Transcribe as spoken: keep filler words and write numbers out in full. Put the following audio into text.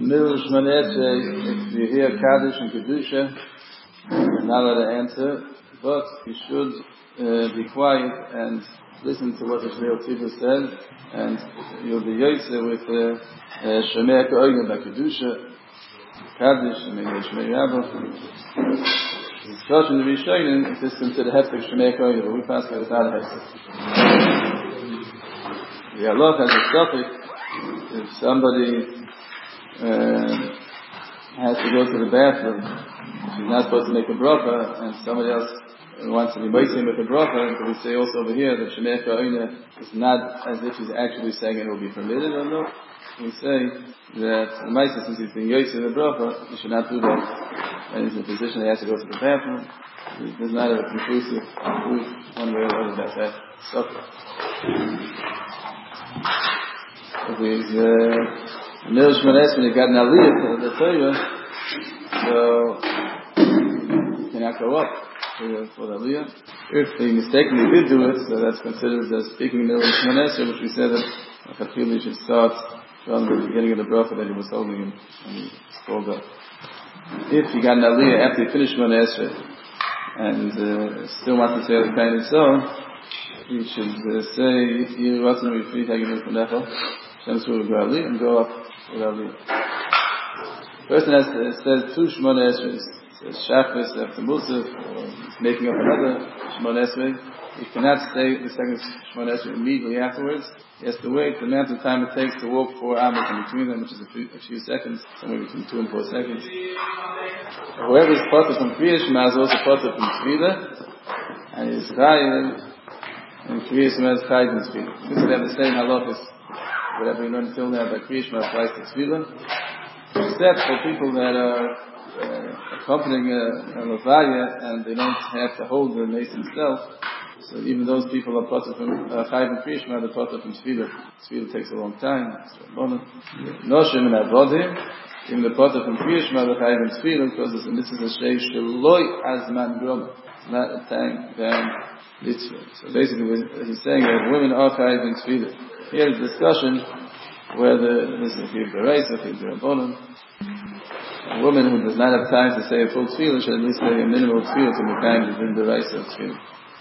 Mil Shmanesre, if you hear Kaddish and Kedusha, you're not allowed to answer, but you should uh, be quiet and listen to what the Shnei Tzibur says, and you'll be Yotze with Shemei Ka'ogen by Kedusha, Kaddish, and maybe Shemei Rabba. The discussion of Rishonim is this considered Hefek Shemei Ka'ogen, but we pass it without a Hefek. The Allah has a suffix, if somebody Uh, has to go to the bathroom. She's not supposed to make a bracha, and somebody else wants to be moisim with a bracha. So we say also over here that Shemei Ka'oina is not as if she's actually saying it will be permitted or no. We say that the Maisa, since he's being yoytze in the bracha, he should not do that. And he's in a position that he has to go to the bathroom. There's not a conclusive proof one way or the other that that suffers. If he's uh, Mil Shmanes, when you got an aliyah for the Torah, so you cannot go up for the, for the aliyah. If he mistakenly did do it, so that's considered as speaking Mil Shmanes, which we said that Chatchila should start from the beginning of the bracha that he was holding him when he spoke up. If you got an aliyah after you finished Shmanes and uh, still wants to say the kind of so, you should uh, say Yir Ratzon V'Yifrit Hagimim Kunecha Shem Sur V'Aliyah and go up. The person has uh, says two Shemona Esrei, says Shachris after Musaf, or he's making up another Shemona Esrei. He cannot say the second Shemona Esrei immediately afterwards. He has to wait the amount of time it takes to walk four amos in between them, which is a few, a few seconds, somewhere between two and four seconds. Whoever is potter from Kriya Shema is also potter from Tzvila, and he is Chayiv, and Kriya Shema is Chayiv in Tzvila. Since they have the same halachas, whatever we learned until now by Kriya Shema applies to Tzvila, except for people that are uh, accompanying a, a Levaya and they don't have to hold the mace themselves. So even those people are potter from Chayiv and Kriya Shema, they're potter from Tzvila. Tzvila takes a long time. Noshim and Avodim, even the potter from Kriya Shema, the Chayiv and Tzvila, because this is a Shei Sheloi Azman Groma. It's not a time down Mitzvah. So basically he's saying that women are Chayiv and Tzvila. Here is discussion whether this is a Bereis, if it's a Rabbanon. A woman who does not have time to say a full tefillah should at least say a minimal tefillah to be kind of in the Bereis of tefillah.